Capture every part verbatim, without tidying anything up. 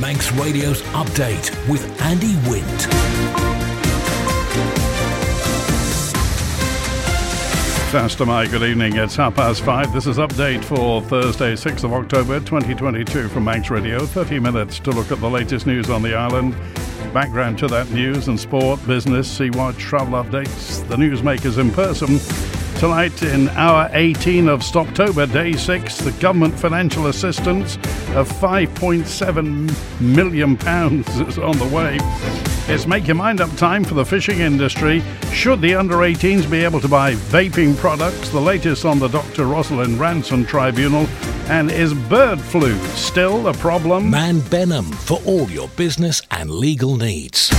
Manx Radio's Update with Andy Wint. Faster, my good evening. It's half past five. This is Update for Thursday, sixth of October, twenty twenty-two from Manx Radio. thirty minutes to look at the latest news on the island. Background to that news and sport, business, Sea-Watch, travel updates, the newsmakers in person. Tonight in hour eighteen of Stoptober, day six, the government financial assistance of five point seven million pounds is on the way. It's make your mind up time for the fishing industry. Should the under eighteens be able to buy vaping products? The latest on the Doctor Rosalind Ranson Tribunal. And is bird flu still a problem? Man Benham for all your business and legal needs.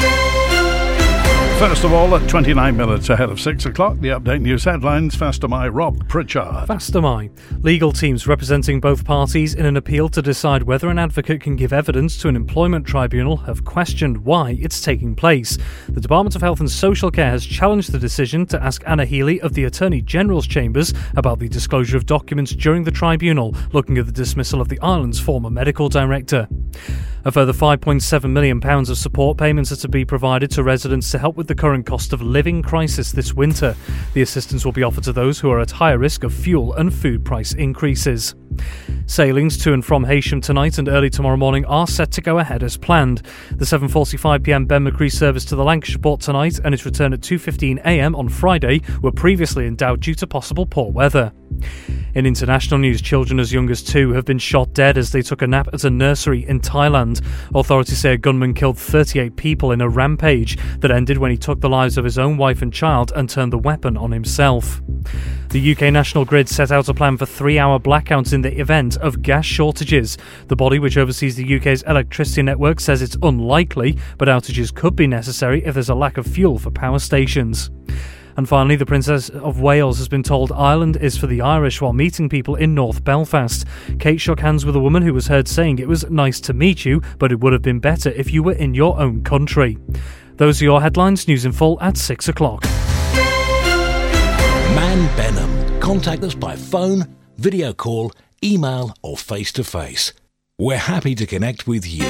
First of all, at twenty-nine minutes ahead of six o'clock, the Update News headlines. Faster my Rob Pritchard. Faster my. Legal teams representing both parties in an appeal to decide whether an advocate can give evidence to an employment tribunal have questioned why it's taking place. The Department of Health and Social Care has challenged the decision to ask Anna Healy of the Attorney General's Chambers about the disclosure of documents during the tribunal, looking at the dismissal of the island's former medical director. A further five point seven million pounds of support payments are to be provided to residents to help with the current cost of living crisis this winter. The assistance will be offered to those who are at higher risk of fuel and food price increases. Sailings to and from Heysham tonight and early tomorrow morning are set to go ahead as planned. The seven forty-five p m Ben McCree service to the Lancashire port tonight and its return at two fifteen a m on Friday were previously in doubt due to possible poor weather. In international news, children as young as two have been shot dead as they took a nap at a nursery in Thailand. Authorities say a gunman killed thirty-eight people in a rampage that ended when he took the lives of his own wife and child and turned the weapon on himself. The U K National Grid set out a plan for three-hour blackouts in the event of gas shortages. The body, which oversees the U K's electricity network, says it's unlikely, but outages could be necessary if there's a lack of fuel for power stations. And finally, the Princess of Wales has been told Ireland is for the Irish while meeting people in North Belfast. Kate shook hands with a woman who was heard saying it was nice to meet you, but it would have been better if you were in your own country. Those are your headlines. News in full at six o'clock. Man Benham. Contact us by phone, video call, email or face-to-face. We're happy to connect with you.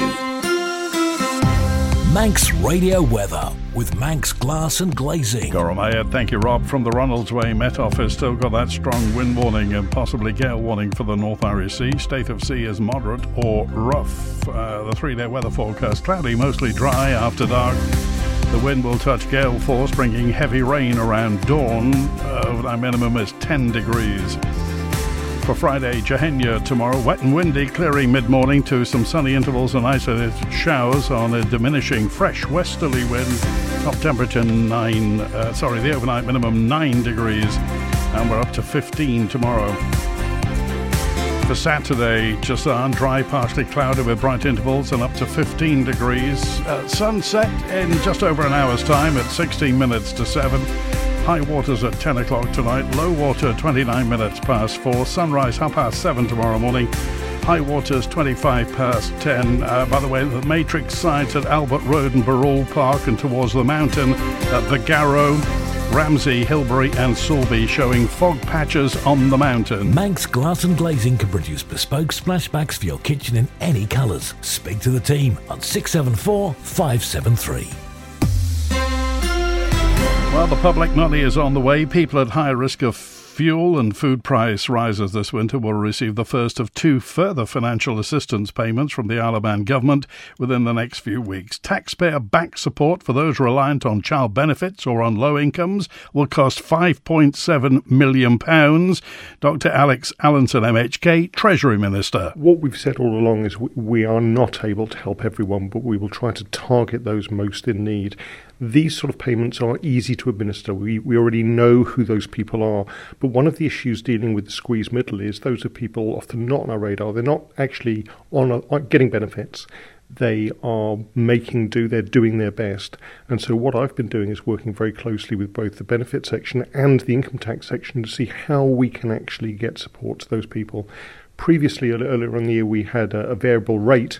Manx Radio Weather with Manx Glass and Glazing. Goromaya, thank you, Rob. From the Ronalds Way Met Office, still got that strong wind warning and possibly gale warning for the North Irish Sea. State of sea is moderate or rough. Uh, the three-day weather forecast, cloudy, mostly dry after dark. The wind will touch gale force, bringing heavy rain around dawn. Uh, our minimum is ten degrees. For Friday, Jehenya tomorrow, wet and windy, clearing mid-morning to some sunny intervals and isolated showers on a diminishing fresh westerly wind. Top temperature nine, uh, sorry, the overnight minimum nine degrees, and we're up to fifteen tomorrow. For Saturday, Jasan, dry, partially cloudy with bright intervals and up to fifteen degrees. Uh, sunset in just over an hour's time at sixteen minutes to seven. High waters at ten o'clock tonight, low water twenty-nine minutes past four, sunrise half past seven tomorrow morning, high waters twenty-five past ten. Uh, by the way, the Matrix sites at Albert Road and Barrule Park and towards the mountain at the Garrow, Ramsey, Hilbury and Sulby showing fog patches on the mountain. Manx Glass and Glazing can produce bespoke splashbacks for your kitchen in any colours. Speak to the team on six seven four, five seven three. Well, the public money is on the way. People at high risk of fuel and food price rises this winter will receive the first of two further financial assistance payments from the Isle of Man government within the next few weeks. Taxpayer-backed support for those reliant on child benefits or on low incomes will cost five point seven million pounds. Doctor Alex Allinson, M H K, Treasury Minister. What we've said all along is we are not able to help everyone, but we will try to target those most in need. These sort of payments are easy to administer. We we already know who those people are. But one of the issues dealing with the squeeze middle is those are people often not on our radar. They're not actually on, a, on getting benefits. They are making do, they're doing their best. And so what I've been doing is working very closely with both the benefit section and the income tax section to see how we can actually get support to those people. Previously, earlier in the year, we had a, a variable rate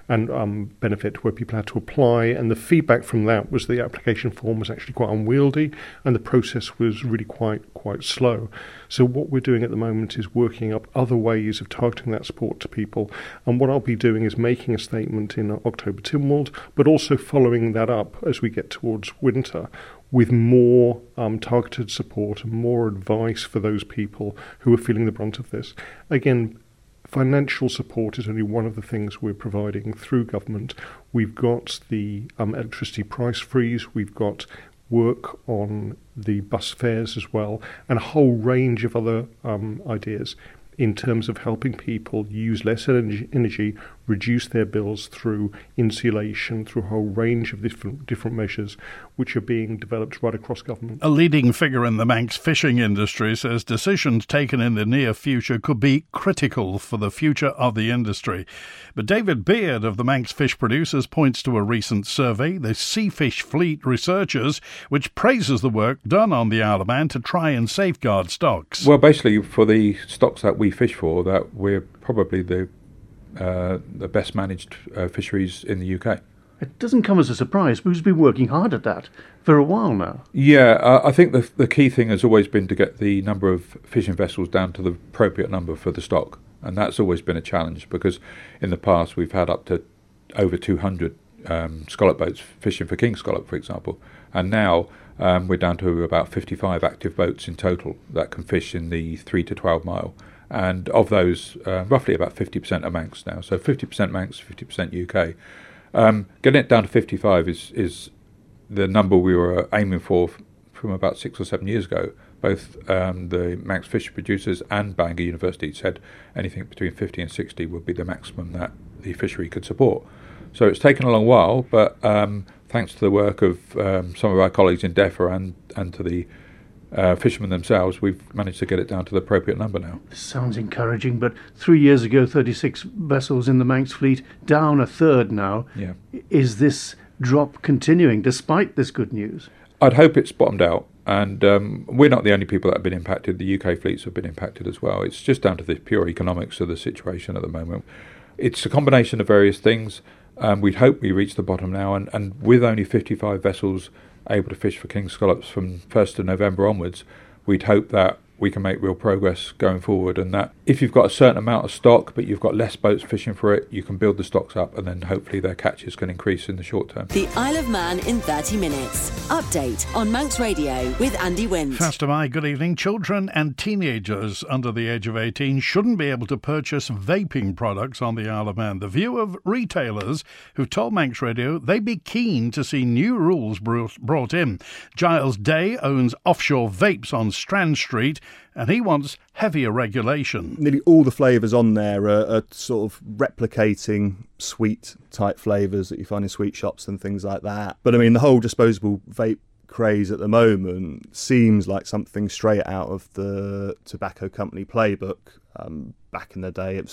and um, benefit where people had to apply, and the feedback from that was the application form was actually quite unwieldy and the process was really quite quite slow. So what we're doing at the moment is working up other ways of targeting that support to people, and what I'll be doing is making a statement in October Tynwald, but also following that up as we get towards winter with more um, targeted support and more advice for those people who are feeling the brunt of this. Again, financial support is only one of the things we're providing through government. We've got the um, electricity price freeze, we've got work on the bus fares as well, and a whole range of other um, ideas in terms of helping people use less energy, energy, reduce their bills through insulation, through a whole range of different, different measures which are being developed right across government. A leading figure in the Manx fishing industry says decisions taken in the near future could be critical for the future of the industry. But David Beard of the Manx Fish Producers points to a recent survey, the Seafish Fleet Researchers, which praises the work done on the Isle of Man to try and safeguard stocks. Well, basically, for the stocks that we fish for, that we're probably the uh, the best managed uh, fisheries in the U K. It doesn't come as a surprise because we've been working hard at that for a while now. Yeah, uh, I think the the key thing has always been to get the number of fishing vessels down to the appropriate number for the stock, and that's always been a challenge because in the past we've had up to over two hundred um, scallop boats fishing for king scallop, for example, and now um, we're down to about fifty-five active boats in total that can fish in the three to twelve mile. And of those, uh, roughly about fifty percent are Manx now. So fifty percent Manx, fifty percent U K. Um, getting it down to fifty-five is, is the number we were aiming for f- from about six or seven years ago. Both um, the Manx Fish Producers and Bangor University said anything between fifty and sixty would be the maximum that the fishery could support. So it's taken a long while, but um, thanks to the work of um, some of our colleagues in DEFRA and, and to the Uh, fishermen themselves, we've managed to get it down to the appropriate number now. This sounds encouraging, but three years ago, thirty-six vessels in the Manx fleet, down a third now. Yeah. Is this drop continuing despite this good news? I'd hope it's bottomed out, and um, we're not the only people that have been impacted. The U K fleets have been impacted as well. It's just down to the pure economics of the situation at the moment. It's a combination of various things. Um, we'd hope we reach the bottom now, and, and with only fifty-five vessels able to fish for king scallops from first of November onwards, we'd hope that we can make real progress going forward, and that if you've got a certain amount of stock but you've got less boats fishing for it, you can build the stocks up and then hopefully their catches can increase in the short term. The Isle of Man in thirty minutes. Update on Manx Radio with Andy Wint. Faster by, good evening. Children and teenagers under the age of eighteen shouldn't be able to purchase vaping products on the Isle of Man. The view of retailers who've told Manx Radio they'd be keen to see new rules brought in. Giles Day owns Offshore Vapes on Strand Street, and he wants heavier regulation. Nearly all the flavours on there are, are sort of replicating sweet type flavours that you find in sweet shops and things like that. But I mean, the whole disposable vape craze at the moment seems like something straight out of the tobacco company playbook. Um, back in the day, it was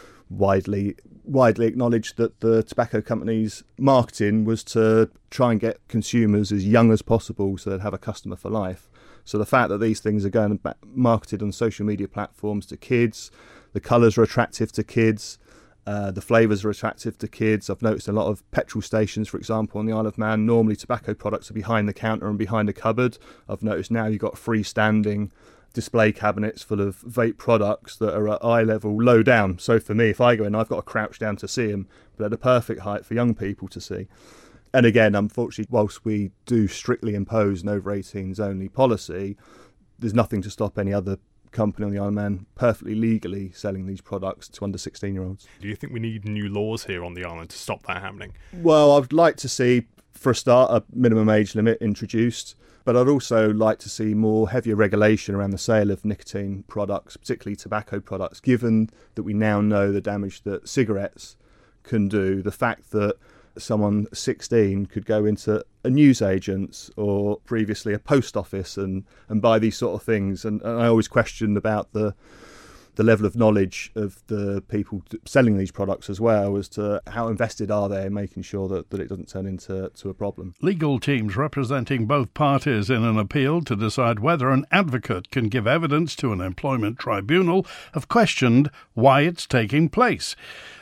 widely widely acknowledged that the tobacco company's marketing was to try and get consumers as young as possible so they'd have a customer for life. So the fact that these things are going back, marketed on social media platforms to kids, the colours are attractive to kids, uh, the flavours are attractive to kids. I've noticed a lot of petrol stations, for example, on the Isle of Man, normally tobacco products are behind the counter and behind a cupboard. I've noticed now you've got freestanding display cabinets full of vape products that are at eye level, low down. So for me, if I go in, I've got to crouch down to see them, but at the perfect height for young people to see. And again, unfortunately, whilst we do strictly impose an over eighteens only policy, there's nothing to stop any other company on the Isle of Man perfectly legally selling these products to under sixteen-year-olds. Do you think we need new laws here on the island to stop that happening? Well, I'd like to see, for a start, a minimum age limit introduced, but I'd also like to see more heavier regulation around the sale of nicotine products, particularly tobacco products, given that we now know the damage that cigarettes can do. The fact that someone sixteen could go into a newsagent's or previously a post office and, and buy these sort of things. And, and I always questioned about the the level of knowledge of the people selling these products as well as to how invested are they in making sure that, that it doesn't turn into to a problem. Legal teams representing both parties in an appeal to decide whether an advocate can give evidence to an employment tribunal have questioned why it's taking place.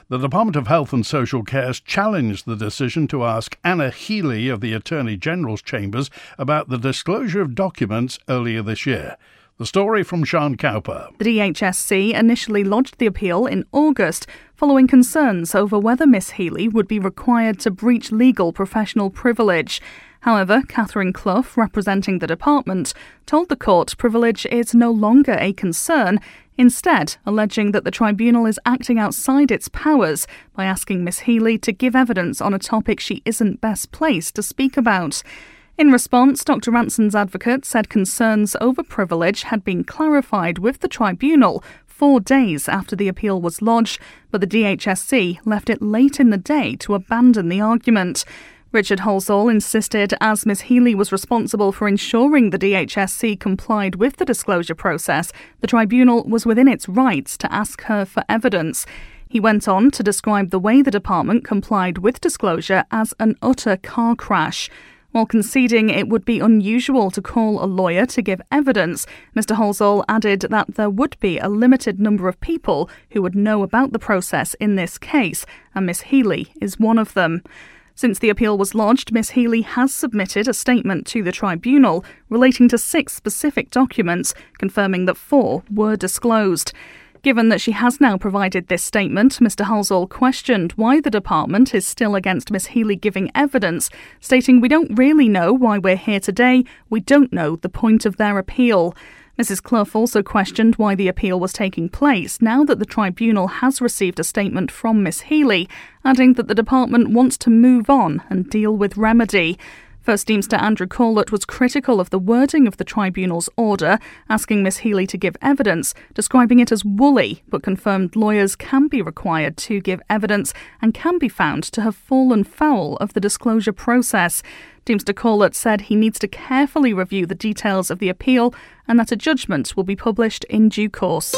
The Department of Health and Social Care has challenged the decision to ask Anna Healy of the Attorney General's Chambers about the disclosure of documents earlier this year. The story from Sean Cowper. The D H S C initially lodged the appeal in August following concerns over whether Miss Healy would be required to breach legal professional privilege. However, Catherine Clough, representing the department, told the court privilege is no longer a concern, instead alleging that the tribunal is acting outside its powers by asking Miss Healy to give evidence on a topic she isn't best placed to speak about. In response, Doctor Ranson's advocate said concerns over privilege had been clarified with the tribunal four days after the appeal was lodged, but the D H S C left it late in the day to abandon the argument. Richard Halsall insisted as Miss Healy was responsible for ensuring the D H S C complied with the disclosure process, the tribunal was within its rights to ask her for evidence. He went on to describe the way the department complied with disclosure as an utter car crash. While conceding it would be unusual to call a lawyer to give evidence, Mister Halsall added that there would be a limited number of people who would know about the process in this case, and Miss Healy is one of them. Since the appeal was lodged, Miss Healy has submitted a statement to the tribunal relating to six specific documents, confirming that four were disclosed. Given that she has now provided this statement, Mister Halsall questioned why the department is still against Miss Healy giving evidence, stating, "We don't really know why we're here today. We don't know the point of their appeal." Missus Clough also questioned why the appeal was taking place now that the tribunal has received a statement from Miss Healy, adding that the department wants to move on and deal with remedy. First Deemster Andrew Corlett was critical of the wording of the tribunal's order, asking Miss Healy to give evidence, describing it as woolly, but confirmed lawyers can be required to give evidence and can be found to have fallen foul of the disclosure process. Deemster Corlett said he needs to carefully review the details of the appeal and that a judgment will be published in due course.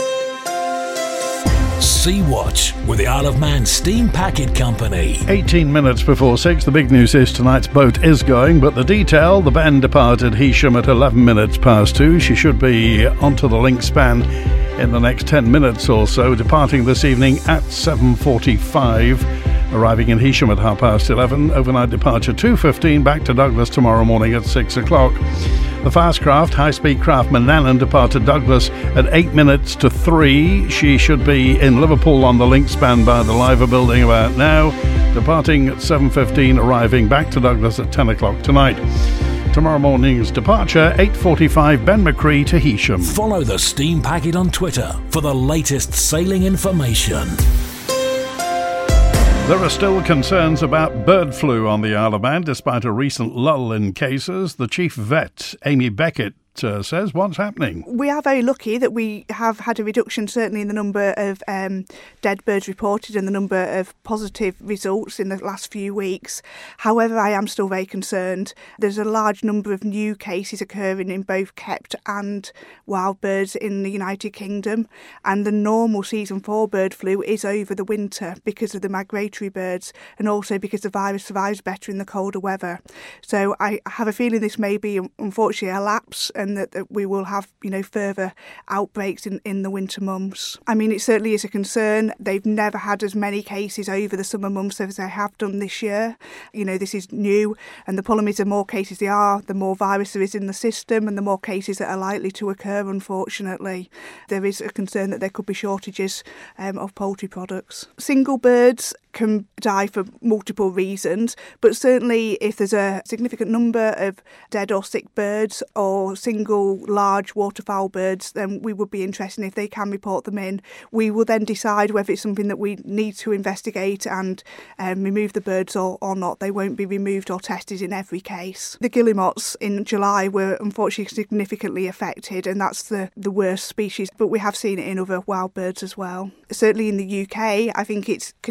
Sea-Watch with the Isle of Man Steam Packet Company. eighteen minutes before six, the big news is tonight's boat is going, but the detail, the Ben departed Heysham at eleven minutes past two. She should be onto the link span in the next ten minutes or so, departing this evening at seven forty-five. Arriving in Heysham at half past eleven, overnight departure two fifteen, back to Douglas tomorrow morning at six o'clock. The fast craft, high-speed craft Manannan, departed Douglas at eight minutes to three. She should be in Liverpool on the link span by the Liver building about now, departing at seven fifteen, arriving back to Douglas at ten o'clock tonight. Tomorrow morning's departure, eight forty-five, Ben McCree to Heysham. Follow the Steam Packet on Twitter for the latest sailing information. There are still concerns about bird flu on the Isle of Man, despite a recent lull in cases. The chief vet, Amy Beckett, uh, says, what's happening? We are very lucky that we have had a reduction, certainly in the number of um, dead birds reported and the number of positive results in the last few weeks. However, I am still very concerned. There's a large number of new cases occurring in both kept and wild birds in the United Kingdom, and the normal season for bird flu is over the winter because of the migratory birds and also because the virus survives better in the colder weather. So I have a feeling this may be, unfortunately, a lapse, and that, that we will have, you know, further outbreaks in, in the winter months. I mean, it certainly is a concern. They've never had as many cases over the summer months as they have done this year. You know, this is new, and the problem is the more cases there are, the more virus there is in the system and the more cases that are likely to occur, unfortunately. There is a concern that there could be shortages um, of poultry products. Single birds can die for multiple reasons, but certainly if there's a significant number of dead or sick birds or single large waterfowl birds, then we would be interested if they can report them in. We will then decide whether it's something that we need to investigate and um, remove the birds or, or not. They won't be removed or tested in every case. The guillemots in July were unfortunately significantly affected, and that's the, the worst species, but we have seen it in other wild birds as well. Certainly in the U K, I think it's continuous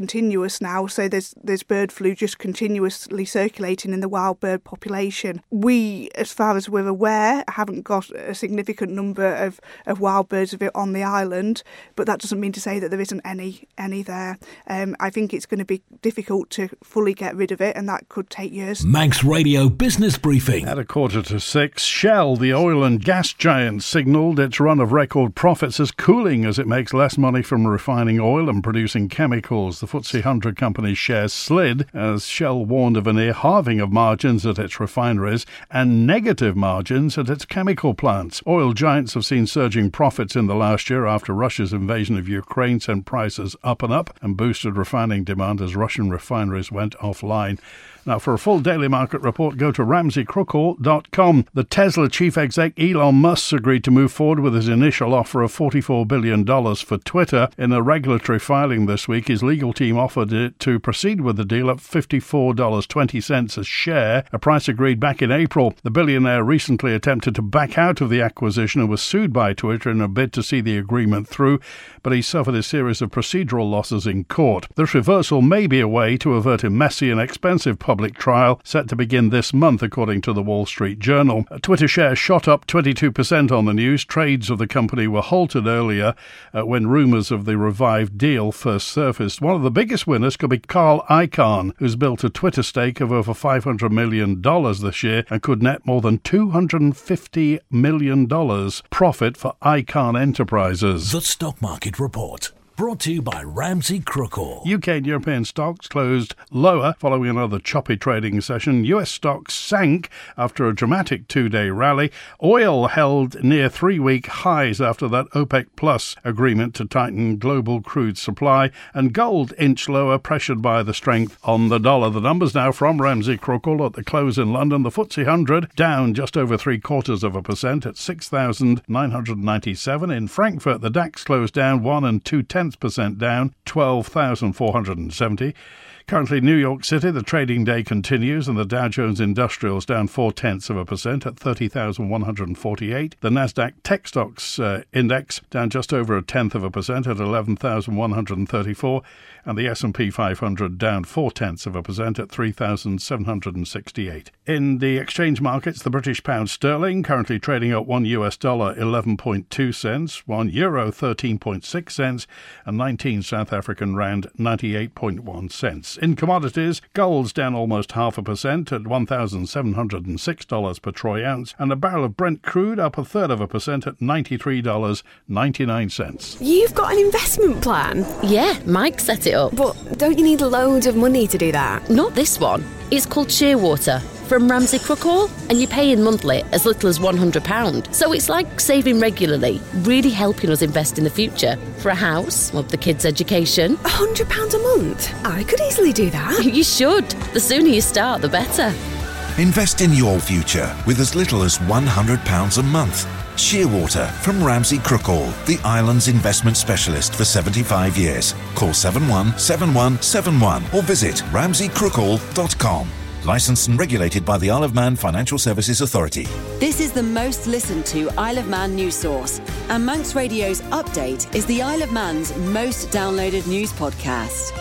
continuous now, so there's there's bird flu just continuously circulating in the wild bird population. We, as far as we're aware, haven't got a significant number of, of wild birds of it on the island, but that doesn't mean to say that there isn't any any there. Um, I think it's going to be difficult to fully get rid of it, and that could take years. Manx Radio Business Briefing. At a quarter to six, Shell, the oil and gas giant, signalled its run of record profits as cooling as it makes less money from refining oil and producing chemicals. The F T S E one hundred company's shares slid as Shell warned of a near halving of margins at its refineries and negative margins at its chemical plants. Oil giants have seen surging profits in the last year after Russia's invasion of Ukraine sent prices up and up and boosted refining demand as Russian refineries went offline. Now, for a full daily market report, go to ramsey crookall dot com. The Tesla chief exec Elon Musk agreed to move forward with his initial offer of forty-four billion dollars for Twitter. In a regulatory filing this week, his legal team offered it to proceed with the deal at fifty-four dollars and twenty cents a share, a price agreed back in April. The billionaire recently attempted to back out of the acquisition and was sued by Twitter in a bid to see the agreement through, but he suffered a series of procedural losses in court. This reversal may be a way to avert a messy and expensive public trial set to begin this month, according to the Wall Street Journal. Twitter shares shot up twenty-two percent on the news. Trades of the company were halted earlier uh, when rumours of the revived deal first surfaced. One of the biggest winners could be Carl Icahn, who's built a Twitter stake of over five hundred million dollars this year and could net more than two hundred fifty million dollars profit for Icahn Enterprises. The Stock Market Report. Brought to you by Ramsey Crookall. U K and European stocks closed lower following another choppy trading session. U S stocks sank after a dramatic two-day rally. Oil held near three-week highs after that OPEC Plus agreement to tighten global crude supply. And gold inched lower, pressured by the strength on the dollar. The numbers now from Ramsey Crookall at the close in London. The F T S E one hundred down just over three-quarters of a percent at six thousand nine hundred ninety-seven. In Frankfurt, the DAX closed down one and two-tenths percent down, twelve thousand four hundred seventy. Currently, New York City, the trading day continues and the Dow Jones Industrials down four-tenths of a percent at thirty thousand one hundred forty-eight. The Nasdaq Tech Stocks uh, Index down just over a tenth of a percent at eleven thousand one hundred thirty-four. And the S and P five hundred down four-tenths of a percent at three thousand seven hundred sixty-eight. In the exchange markets, the British pound sterling currently trading at one U S dollar eleven point two cents, one euro thirteen point six cents, and nineteen South African rand ninety-eight point one cents. In commodities, gold's down almost half a percent at one thousand seven hundred six dollars per troy ounce, and a barrel of Brent crude up a third of a percent at ninety-three dollars and ninety-nine cents. You've got an investment plan? Yeah, Mike set it up. But don't you need loads of money to do that? Not this one. It's called Shearwater from Ramsey Crookall, and you pay in monthly as little as one hundred pounds. So it's like saving regularly, really helping us invest in the future. For a house, or the kids' education. one hundred pounds a month? I could easily do that. You should. The sooner you start, the better. Invest in your future with as little as one hundred pounds a month. Shearwater from Ramsey Crookall, the island's investment specialist for seventy-five years. Call seven one seven one seven one or visit ramsey crookall dot com. Licensed and regulated by the Isle of Man Financial Services Authority. This is the most listened to Isle of Man news source, and Manx Radio's Update is the Isle of Man's most downloaded news podcast.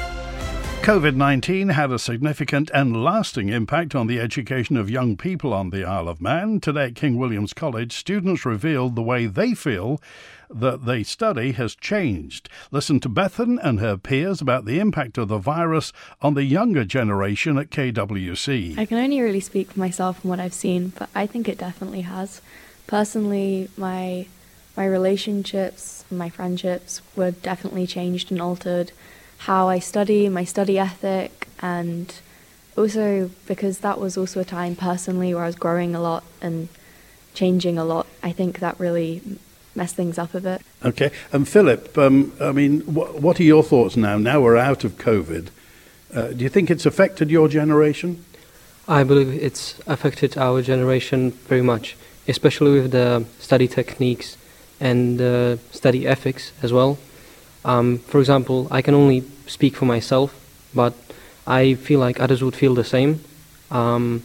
COVID nineteen had a significant and lasting impact on the education of young people on the Isle of Man. Today at King William's College, students revealed the way they feel that they study has changed. Listen to Bethan and her peers about the impact of the virus on the younger generation at K W C. I can only really speak for myself and what I've seen, but I think it definitely has. Personally, my my relationships, my friendships were definitely changed and altered. How I study, my study ethic, and also because that was also a time personally where I was growing a lot and changing a lot. I think that really messed things up a bit. Okay, and Philip, um, I mean, wh- what are your thoughts now? Now we're out of COVID. Uh, do you think it's affected your generation? I believe it's affected our generation very much, especially with the study techniques and uh, study ethics as well. Um, for example, I can only speak for myself, but I feel like others would feel the same. Um,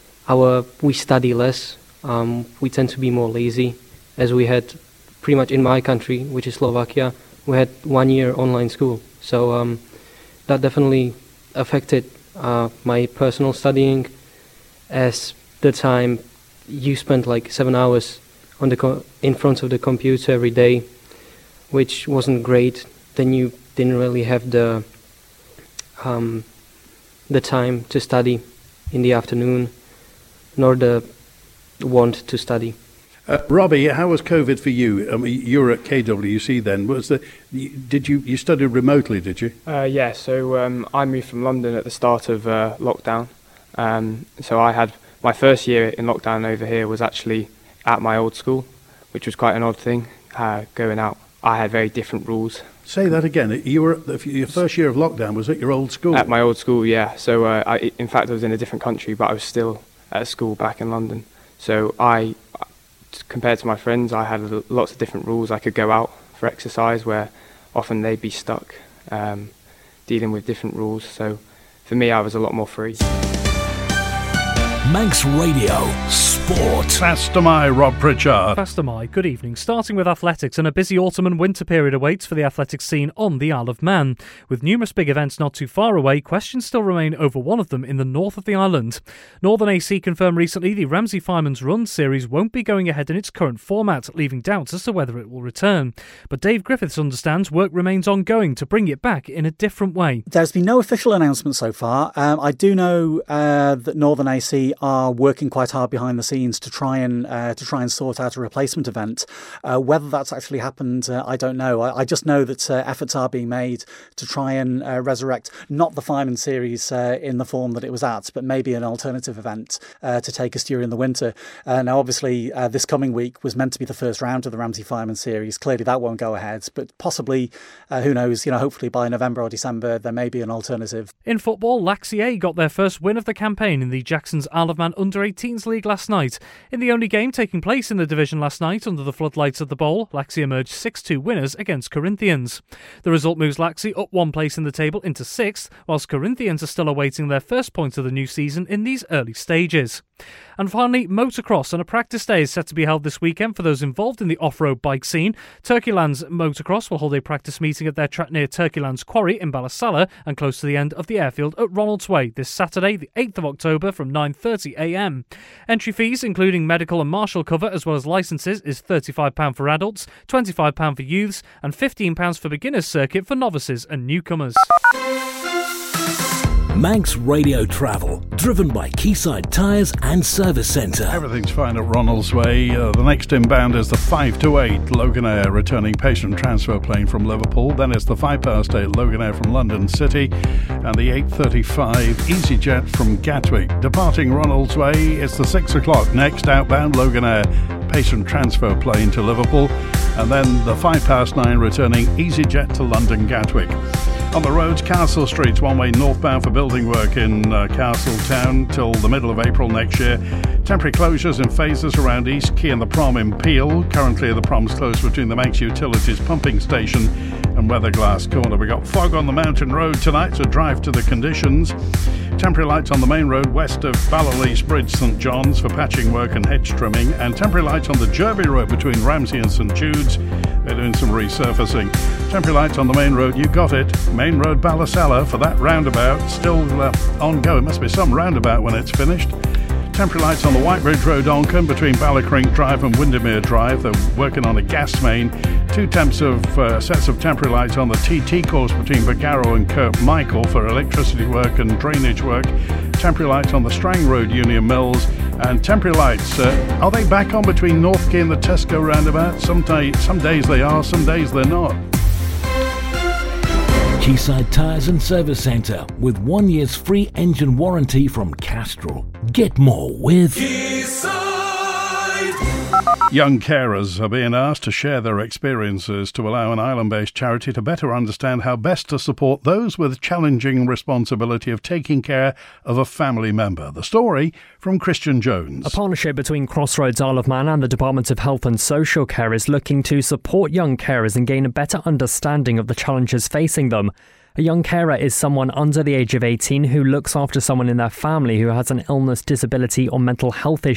our we study less. Um, we tend to be more lazy, as we had pretty much in my country, which is Slovakia. We had one year online school, so um, that definitely affected uh, my personal studying, as the time you spent like seven hours on the co- in front of the computer every day, which wasn't great. Then you didn't really have the um, the time to study in the afternoon, nor the want to study. Uh, Robbie, how was COVID for you? I mean, you were at K W C then. Was the did you you studied remotely? Did you? Uh, yeah. So um, I moved from London at the start of uh, lockdown. Um, so I had my first year in lockdown over here was actually at my old school, which was quite an odd thing. Uh, going out, I had very different rules. Say that again. You were at the, your first year of lockdown was at your old school. At my old school, yeah. So uh, I, in fact, I was in a different country, but I was still at a school back in London. So I. Compared to my friends, I had lots of different rules. I could go out for exercise where often they'd be stuck um, dealing with different rules. So for me, I was a lot more free. Manx Radio Sport. Faster my Rob Pritchard. Faster my good evening. Starting with athletics, and a busy autumn and winter period awaits for the athletics scene on the Isle of Man. With numerous big events not too far away, questions still remain over one of them in the north of the island. Northern A C confirmed recently the Ramsey Fireman's Run series won't be going ahead in its current format, leaving doubts as to whether it will return. But Dave Griffiths understands work remains ongoing to bring it back in a different way. There's been no official announcement so far. Um, I do know uh, that Northern A C are working quite hard behind the scenes to try and uh, to try and sort out a replacement event. Uh, whether that's actually happened, uh, I don't know. I, I just know that uh, efforts are being made to try and uh, resurrect not the Fireman Series uh, in the form that it was at, but maybe an alternative event uh, to take us during the winter. Uh, now, obviously, uh, this coming week was meant to be the first round of the Ramsey Fireman Series. Clearly, that won't go ahead, but possibly, uh, who knows? You know, hopefully by November or December there may be an alternative. In football, Laxey got their first win of the campaign in the Jackson's Isle of Man under eighteens League last night. In the only game taking place in the division last night under the floodlights of the Bowl, Laxey emerged six two winners against Corinthians. The result moves Laxey up one place in the table into sixth, whilst Corinthians are still awaiting their first point of the new season in these early stages. And finally, motocross, and a practice day is set to be held this weekend for those involved in the off-road bike scene. Turkeylands Motocross will hold a practice meeting at their track near Turkeylands Quarry in Ballasalla and close to the end of the airfield at Ronaldsway this Saturday, the eighth of October from nine thirty a m. Entry fees, including medical and marshal cover as well as licences, is thirty-five pounds for adults, twenty-five pounds for youths and fifteen pounds for beginners circuit for novices and newcomers. Manx Radio Travel, driven by Quayside Tyres and Service Centre. Everything's fine at Ronaldsway. Uh, the next inbound is the five to eight Loganair returning patient transfer plane from Liverpool. Then it's the five past eight Loganair from London City and the eight thirty-five EasyJet from Gatwick. Departing Ronaldsway, it's the six o'clock next outbound Loganair patient transfer plane to Liverpool, and then the five past nine returning EasyJet to London Gatwick. On the roads, Castle Street's one-way northbound for building work in uh, Castletown till the middle of April next year. Temporary closures in phases around East Quay and the Prom in Peel. Currently the Prom's closed between the Manx Utilities pumping station and Weatherglass Corner. We got fog on the mountain road tonight, so drive to the conditions. Temporary lights on the main road west of Ballalease Bridge, St John's for patching work and hedge trimming, and temporary lights on the Jerby road between Ramsey and St Jude's. They're doing some resurfacing. Temporary lights on the main road, you got it. Main road Ballasalla for that roundabout, still uh, ongoing. Must be some roundabout when it's finished. Temporary lights on the Whitebridge Road Oncombe between Ballacring Drive and Windermere Drive. They're working on a gas main. Two temps of uh, sets of temporary lights on the T T course between Bargarrow and Kirkmichael for electricity work and drainage work. Temporary lights on the Strang Road Union Mills. And temporary lights, uh, are they back on between North Quay and the Tesco roundabout? Some, day, some days they are, some days they're not. Quayside Tyres and Service Centre with one year's free engine warranty from Castrol. Get more with Quayside. Young carers are being asked to share their experiences to allow an island-based charity to better understand how best to support those with challenging responsibility of taking care of a family member. The story from Christian Jones. A partnership between Crossroads Isle of Man and the Department of Health and Social Care is looking to support young carers and gain a better understanding of the challenges facing them. A young carer is someone under the age of eighteen who looks after someone in their family who has an illness, disability or mental health issue.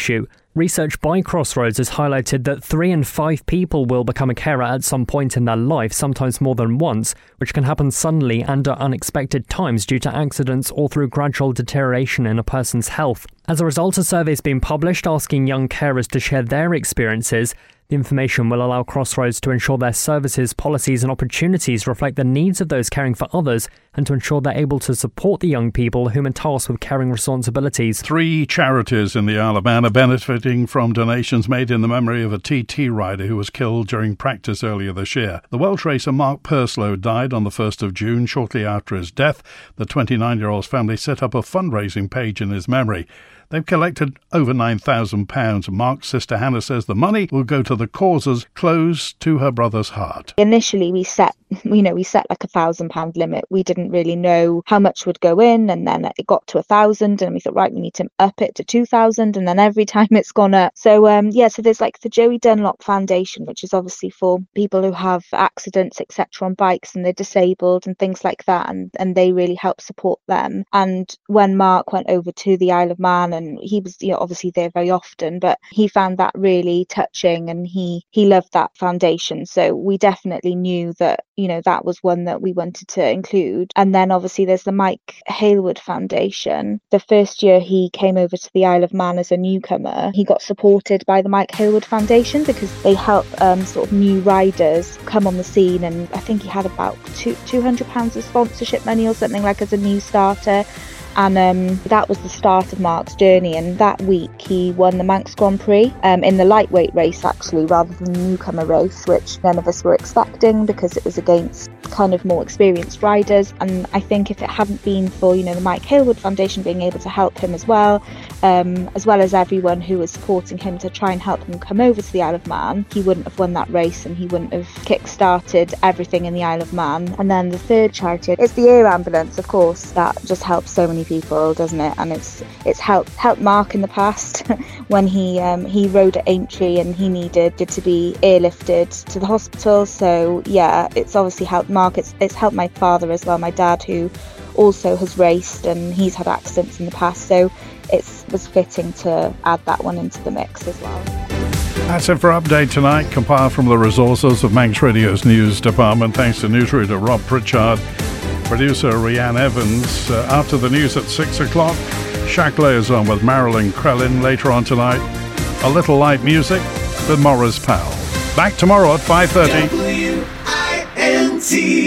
Research by Crossroads has highlighted that three in five people will become a carer at some point in their life, sometimes more than once, which can happen suddenly and at unexpected times due to accidents or through gradual deterioration in a person's health. As a result, a survey has been published asking young carers to share their experiences. The information will allow Crossroads to ensure their services, policies and opportunities reflect the needs of those caring for others and to ensure they're able to support the young people whom are tasked with caring responsibilities. Three charities in the Isle of Man are benefiting from donations made in the memory of a T T rider who was killed during practice earlier this year. The Welsh racer Mark Purslow died on the first of June. Shortly after his death, the twenty-nine-year-old's family set up a fundraising page in his memory. They've collected over nine thousand pounds. Mark's sister Hannah says the money will go to the causes close to her brother's heart. Initially, we set, you know, we set like a thousand pound limit. We didn't really know how much would go in, and then it got to a thousand, and we thought, right, we need to up it to two thousand, and then every time it's gone up. So, um, yeah, so there's like the Joey Dunlop Foundation, which is obviously for people who have accidents, et cetera, on bikes, and they're disabled and things like that, and and they really help support them. And when Mark went over to the Isle of Man, and he was, you know, obviously there very often, but he found that really touching, and he he loved that foundation. So we definitely knew that, you know, that was one that we wanted to include. And then obviously there's the Mike Hailwood Foundation. The first year he came over to the Isle of Man as a newcomer, he got supported by the Mike Hailwood Foundation because they help um, sort of new riders come on the scene, and I think he had about two, two hundred pounds of sponsorship money or something like as a new starter. And um, that was the start of Mark's journey. And that week he won the Manx Grand Prix um, in the lightweight race, actually, rather than the newcomer race, which none of us were expecting because it was against kind of more experienced riders. And I think if it hadn't been for, you know, the Mike Hailwood Foundation being able to help him as well, um, as well as everyone who was supporting him to try and help him come over to the Isle of Man, he wouldn't have won that race, and he wouldn't have kick-started everything in the Isle of Man. And then the third charity is the Air Ambulance, of course. That just helps so many people, doesn't it? And it's it's helped helped Mark in the past when he um, he rode at Aintree and he needed to be airlifted to the hospital. So yeah, it's obviously helped Mark. It's it's helped my father as well, my dad, who also has raced and he's had accidents in the past. So it was fitting to add that one into the mix as well. That's it for Update tonight, compiled from the resources of Manx Radio's news department. Thanks to newsreader Rob Pritchard, producer Rhiann Evans. Uh, after the news at six o'clock, Shackley is on with Marilyn Crellin. Later on tonight, a little light music with Morris Powell. Back tomorrow at five thirty. W I N T